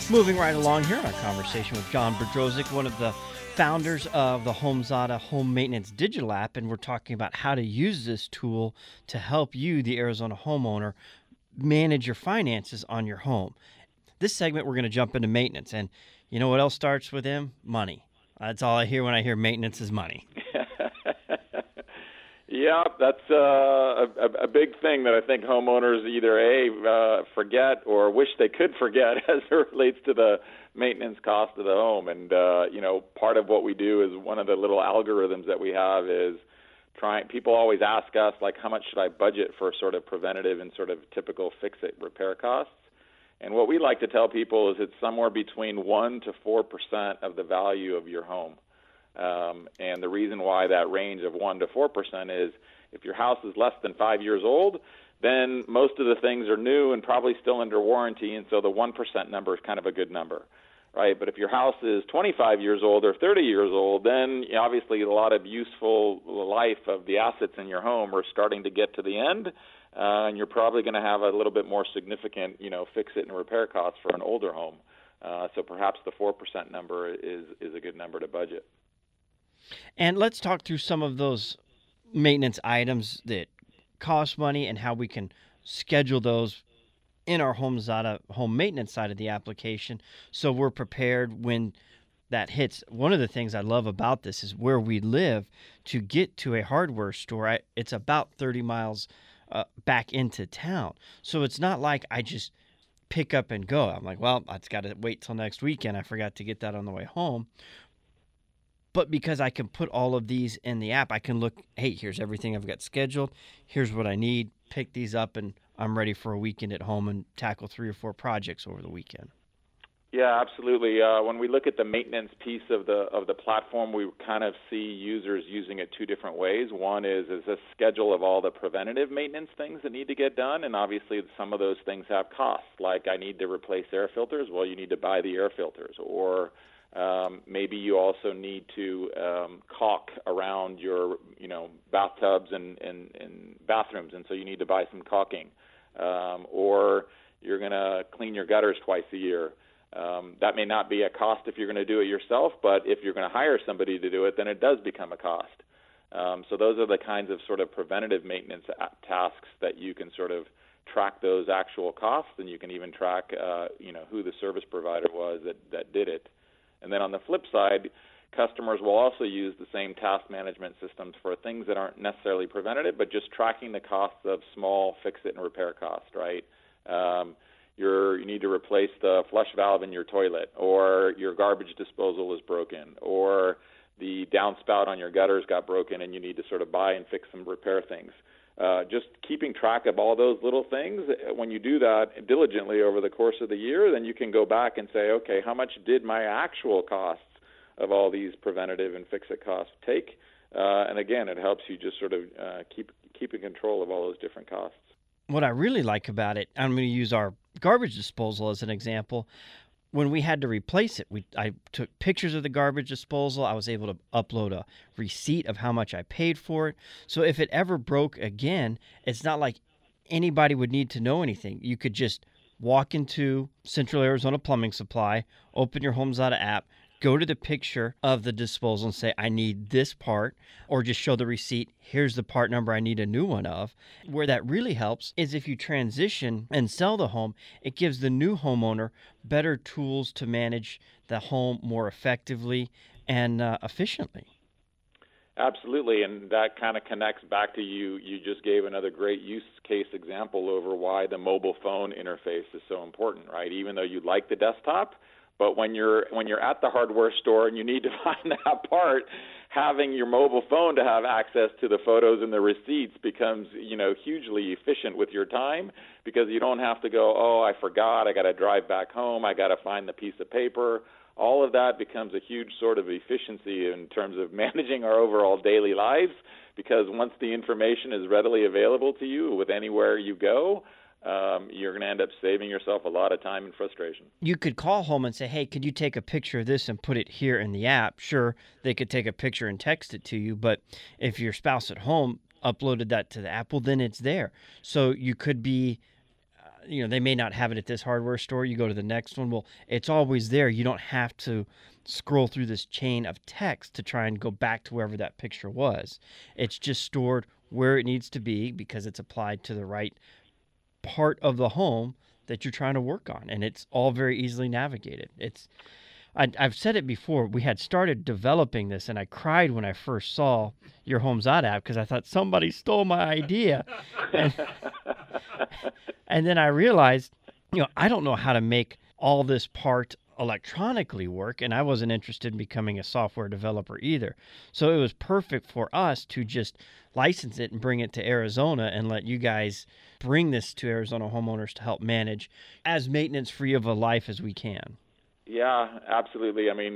Moving right along here in our conversation with John Bedrosiak, one of the founders of the HomeZada Home Maintenance Digital app, and we're talking about how to use this tool to help you, the Arizona homeowner, manage your finances on your home. This segment, we're going to jump into maintenance, and you know what else starts with M? Money. That's all I hear when I hear maintenance is money. Yeah, that's a big thing that I think homeowners either forget or wish they could forget as it relates to the maintenance cost of the home. And part of what we do is one of the little algorithms that we have is people always ask us, like, how much should I budget for sort of preventative and sort of typical fix-it repair costs? And what we like to tell people is it's somewhere between 1% to 4% of the value of your home. And the reason why that range of 1% to 4% is if your house is less than 5 years old, then most of the things are new and probably still under warranty, and so the 1% number is kind of a good number, right? But if your house is 25 years old or 30 years old, then obviously a lot of useful life of the assets in your home are starting to get to the end, and you're probably going to have a little bit more significant, fix-it and repair costs for an older home. So perhaps the 4% number is a good number to budget. And let's talk through some of those maintenance items that cost money and how we can schedule those in our HomeZada home maintenance side of the application so we're prepared when that hits. One of the things I love about this is where we live. To get to a hardware store, it's about 30 miles back into town. So it's not like I just pick up and go. I'm like, well, I've got to wait till next weekend. I forgot to get that on the way home. But because I can put all of these in the app, I can look, hey, here's everything I've got scheduled. Here's what I need. Pick these up, and I'm ready for a weekend at home and tackle 3 or 4 projects over the weekend. Yeah, absolutely. When we look at the maintenance piece of the platform, we kind of see users using it 2 different ways. One is a schedule of all the preventative maintenance things that need to get done, and obviously some of those things have costs. Like I need to replace air filters. Well, you need to buy the air filters, or maybe you also need to caulk around your, bathtubs and bathrooms, and so you need to buy some caulking. Or you're going to clean your gutters twice a year. That may not be a cost if you're going to do it yourself, but if you're going to hire somebody to do it, then it does become a cost. So those are the kinds of sort of preventative maintenance tasks that you can sort of track those actual costs, and you can even track, who the service provider was that did it. And then on the flip side, customers will also use the same task management systems for things that aren't necessarily preventative, but just tracking the costs of small fix-it and repair costs, right? You need to replace the flush valve in your toilet, or your garbage disposal is broken, or the downspout on your gutters got broken and you need to sort of buy and fix some repair things. Just keeping track of all those little things, when you do that diligently over the course of the year, then you can go back and say, okay, how much did my actual costs of all these preventative and fix-it costs take? And again, it helps you just sort of keep in control of all those different costs. What I really like about it, I'm going to use our garbage disposal as an example. When we had to replace it, I took pictures of the garbage disposal. I was able to upload a receipt of how much I paid for it. So if it ever broke again, it's not like anybody would need to know anything. You could just walk into Central Arizona Plumbing Supply, open your HomeZada app, go to the picture of the disposal and say, I need this part, or just show the receipt, here's the part number I need a new one of. Where that really helps is if you transition and sell the home, it gives the new homeowner better tools to manage the home more effectively and efficiently. Absolutely, and that kind of connects back to you just gave another great use case example over why the mobile phone interface is so important, right? Even though you like the desktop, but when you're at the hardware store and you need to find that part, having your mobile phone to have access to the photos and the receipts becomes, hugely efficient with your time, because you don't have to go, oh, I forgot, I got to drive back home, I got to find the piece of paper. All of that becomes a huge sort of efficiency in terms of managing our overall daily lives, because once the information is readily available to you with anywhere you go, you're going to end up saving yourself a lot of time and frustration. You could call home and say, hey, could you take a picture of this and put it here in the app? Sure, they could take a picture and text it to you, but if your spouse at home uploaded that to the app, well, then it's there. So you could be they may not have it at this hardware store. You go to the next one. Well, it's always there. You don't have to scroll through this chain of text to try and go back to wherever that picture was. It's just stored where it needs to be because it's applied to the right part of the home that you're trying to work on, and it's all very easily navigated. I've said it before. We had started developing this, and I cried when I first saw your HomeZada app because I thought somebody stole my idea, and, and then I realized, I don't know how to make all this part electronically work, and I wasn't interested in becoming a software developer either. So it was perfect for us to just license it and bring it to Arizona and let you guys bring this to Arizona homeowners to help manage as maintenance-free of a life as we can. Yeah, absolutely. I mean,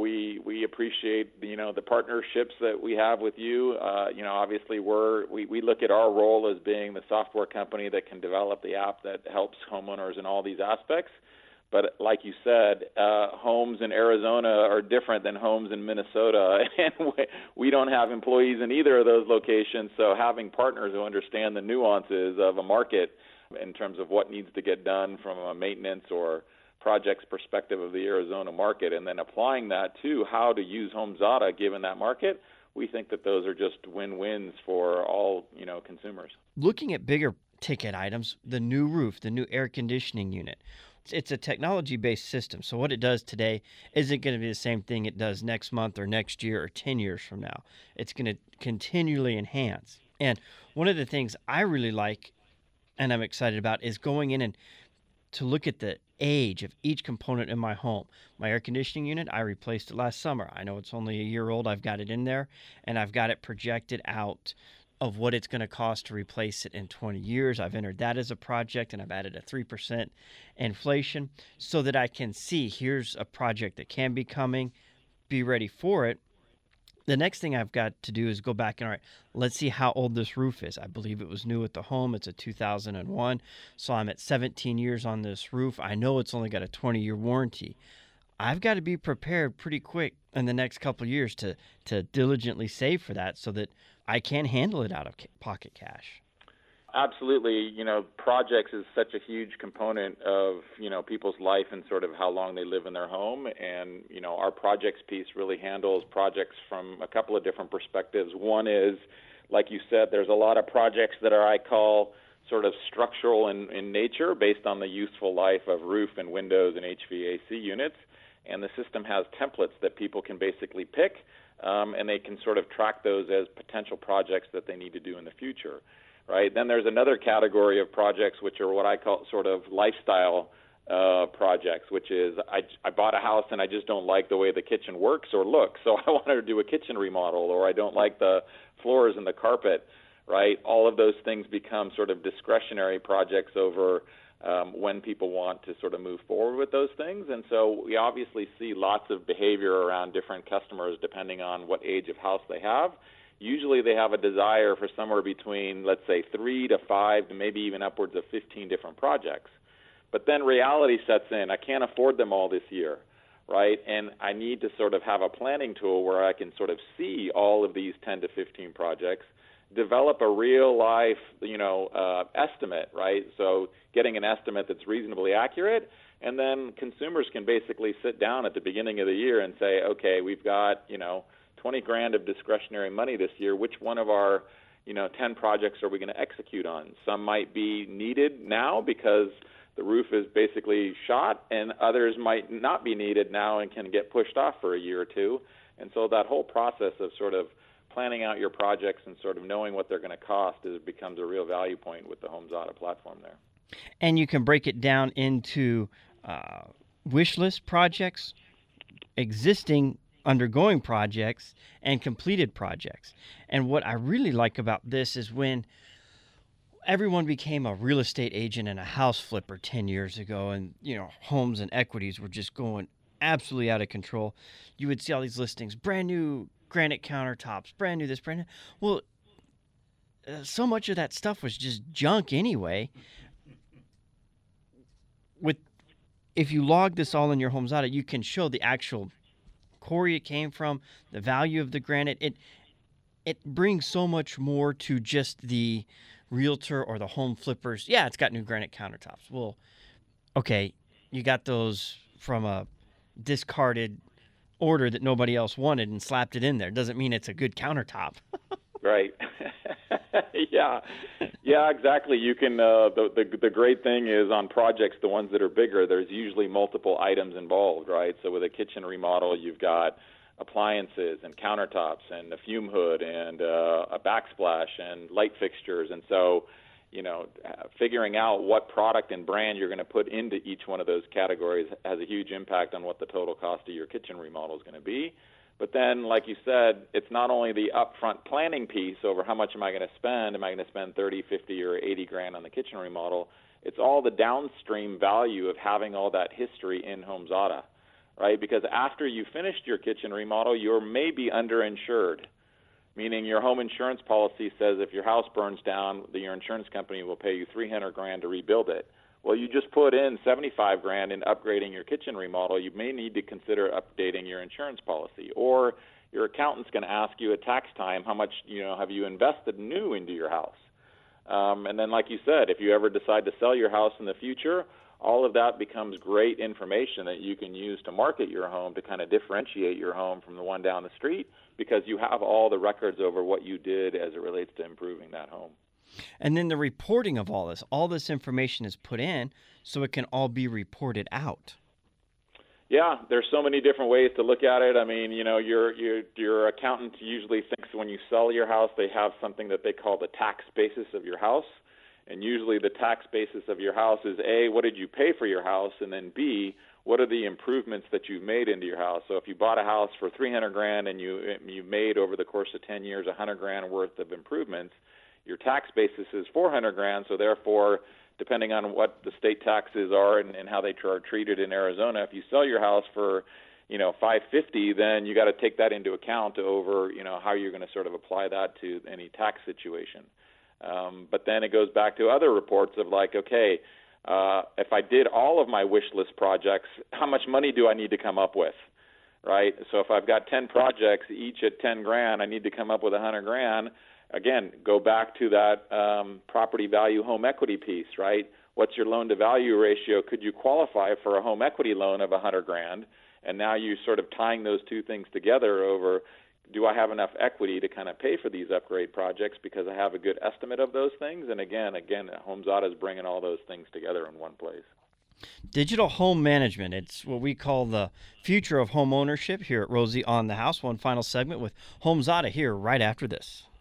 we appreciate, the partnerships that we have with you. Obviously we look at our role as being the software company that can develop the app that helps homeowners in all these aspects. But like you said, homes in Arizona are different than homes in Minnesota, and we don't have employees in either of those locations. So having partners who understand the nuances of a market in terms of what needs to get done from a maintenance or projects perspective of the Arizona market, and then applying that to how to use HomeZada given that market, we think that those are just win-wins for all consumers. Looking at bigger ticket items, the new roof, the new air conditioning unit. It's a technology-based system, so what it does today isn't going to be the same thing it does next month or next year or 10 years from now. It's going to continually enhance. And one of the things I really like and I'm excited about is going in and to look at the age of each component in my home. My air conditioning unit, I replaced it last summer. I know it's only a year old. I've got it in there, and I've got it projected out of what it's going to cost to replace it in 20 years. I've entered that as a project, and I've added a 3% inflation so that I can see here's a project that can be coming, be ready for it. The next thing I've got to do is go back and, all right, let's see how old this roof is. I believe it was new at the home. It's a 2001, so I'm at 17 years on this roof. I know it's only got a 20-year warranty. I've got to be prepared pretty quick in the next couple of years to diligently save for that so that I can handle it out of pocket cash. Absolutely. Projects is such a huge component of, people's life and sort of how long they live in their home. And, our projects piece really handles projects from a couple of different perspectives. One is, like you said, there's a lot of projects that I call sort of structural in nature based on the useful life of roof and windows and HVAC units. And the system has templates that people can basically pick, and they can sort of track those as potential projects that they need to do in the future. Right. Then there's another category of projects which are what I call sort of lifestyle projects, which is I bought a house and I just don't like the way the kitchen works or looks, so I want to do a kitchen remodel, or I don't like the floors and the carpet. Right. All of those things become sort of discretionary projects over when people want to sort of move forward with those things. And so we obviously see lots of behavior around different customers depending on what age of house they have. Usually they have a desire for somewhere between, let's say, 3 to 5 to maybe even upwards of 15 different projects. But then reality sets in. I can't afford them all this year, right? And I need to sort of have a planning tool where I can sort of see all of these 10 to 15 projects, develop a real life, estimate, right? So getting an estimate that's reasonably accurate, and then consumers can basically sit down at the beginning of the year and say, okay, we've got, $20,000 of discretionary money this year. Which one of our, 10 projects are we going to execute on? Some might be needed now because the roof is basically shot, and others might not be needed now and can get pushed off for a year or two. And so that whole process of sort of planning out your projects and sort of knowing what they're going to cost becomes a real value point with the HomeZada platform there. And you can break it down into wish list projects, existing undergoing projects, and completed projects. And what I really like about this is when everyone became a real estate agent and a house flipper 10 years ago, and homes and equities were just going absolutely out of control. You would see all these listings, brand new granite countertops, brand new this, brand new. Well, so much of that stuff was just junk anyway. If you log this all in your HomeZada, you can show the actual quarry it came from, the value of the granite. It brings so much more to just the realtor or the home flippers, yeah, it's got new granite countertops. Well, okay, you got those from a discarded order that nobody else wanted and slapped it in there. Doesn't mean it's a good countertop. Right. Yeah. Yeah, exactly. You can the great thing is on projects, the ones that are bigger, there's usually multiple items involved, right? So with a kitchen remodel, you've got appliances and countertops and a fume hood and a backsplash and light fixtures. And so, figuring out what product and brand you're going to put into each one of those categories has a huge impact on what the total cost of your kitchen remodel is going to be. But then, like you said, it's not only the upfront planning piece over how much am I going to spend. Am I going to spend 30, 50, or 80 grand on the kitchen remodel? It's all the downstream value of having all that history in HomeZada, right? Because after you finished your kitchen remodel, you're maybe underinsured, meaning your home insurance policy says if your house burns down, your insurance company will pay you 300 grand to rebuild it. Well, you just put in 75 grand in upgrading your kitchen remodel. You may need to consider updating your insurance policy, or your accountant's going to ask you at tax time how much have you invested new into your house. And then, like you said, if you ever decide to sell your house in the future, all of that becomes great information that you can use to market your home to kind of differentiate your home from the one down the street, because you have all the records over what you did as it relates to improving that home. And then the reporting of all this information is put in so it can all be reported out. Yeah, there's so many different ways to look at it. I mean, your accountant usually thinks when you sell your house, they have something that they call the tax basis of your house. And usually the tax basis of your house is A, what did you pay for your house? And then B, what are the improvements that you've made into your house? So if you bought a house for 300 grand and you made over the course of 10 years 100 grand worth of improvements, your tax basis is 400 grand. So therefore, depending on what the state taxes are and how they are treated in Arizona, if you sell your house for 550, then you got to take that into account over how you're going to sort of apply that to any tax situation. But then it goes back to other reports of like, okay, if I did all of my wish list projects, how much money do I need to come up with, right? So if I've got 10 projects, each at 10 grand, I need to come up with 100 grand. Again, go back to that property value home equity piece, right? What's your loan to value ratio? Could you qualify for a home equity loan of 100 grand? And now you're sort of tying those two things together over, do I have enough equity to kind of pay for these upgrade projects because I have a good estimate of those things? And again, HomeZada is bringing all those things together in one place. Digital home management. It's what we call the future of home ownership here at Rosie on the House. One final segment with HomeZada here right after this.